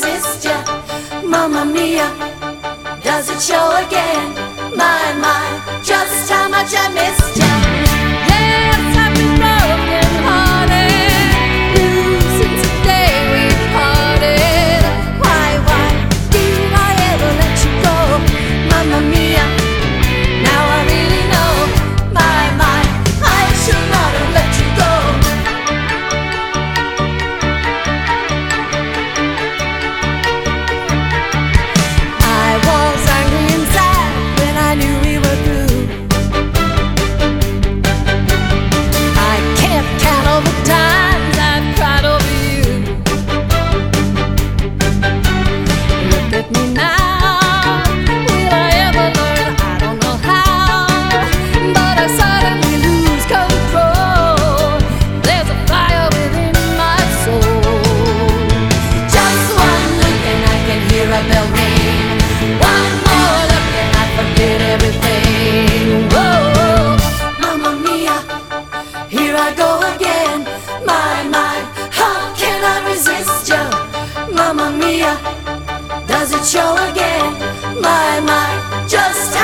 resist ya? Mamma mia, does it show again? My, just how much I missed ya. Yes, I've been broken hearted, blue since the day we parted. Why did I ever let you go? Mamma mia, now I really know. My, I should not have let you go. I was angry and sad when I knew we were through. I can't count all the times I've cried over you. Look at me now, will I ever learn? I don't know how, but I suddenly lose control. There's a fire within my soul. Just one look and I can hear a bell ring. One more look and I forget everything. Whoa, mamma mia, here I go again. My, how can I resist you? Mamma mia, does it show again? My, just